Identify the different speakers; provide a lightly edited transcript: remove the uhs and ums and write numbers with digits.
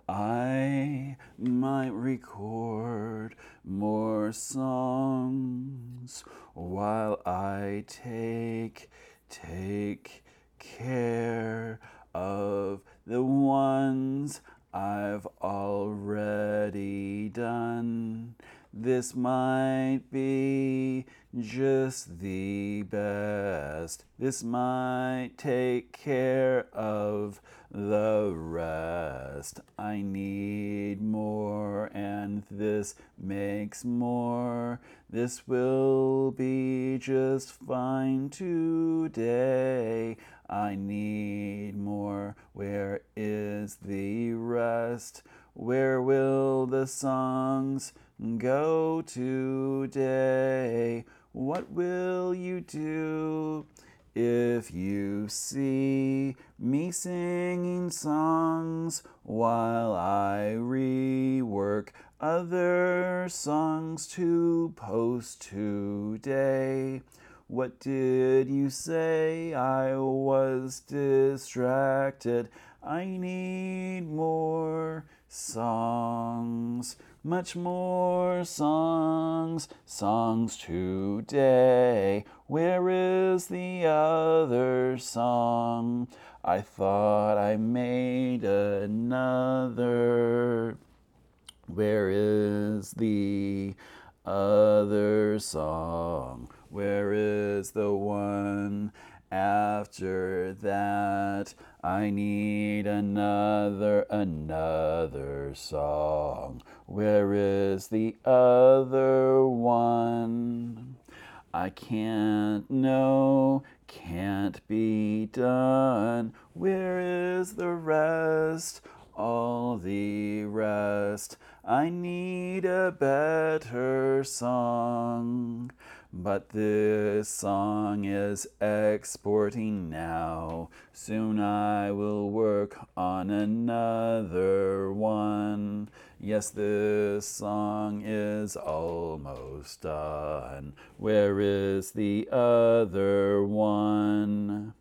Speaker 1: I might record more songs while I take care of the ones I've already done. This might be just the best. This might take care of the rest. I need more, and this makes more. This will be just fine today. I need more. Where is the rest? Where will the songs go today? What will you do if you see me singing songs while I rework other songs to post today? What did you say? I was distracted. I need more songs, much more songs today. Where is the other song? I thought I made another. Where is the other song? Where is the one after that? I need another song. Where is the other one? I can't know, can't be done. Where is the rest? All the rest. I need a better song. But this song is exporting now. Soon I will work on another one. Yes, this song is almost done. Where is the other one?